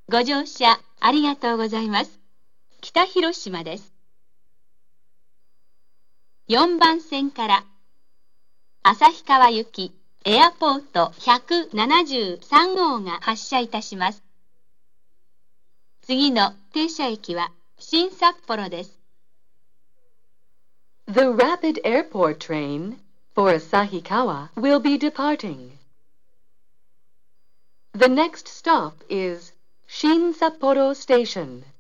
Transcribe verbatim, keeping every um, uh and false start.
ご乗車ありがとうございます。北広島です。よんばん線から旭川行きエアポートひゃくななじゅうさん号が発車いたします。次の停車駅は新札幌です。 The rapid airport train for Asahikawa will be departing. The next stop is Shin Sapporo Station.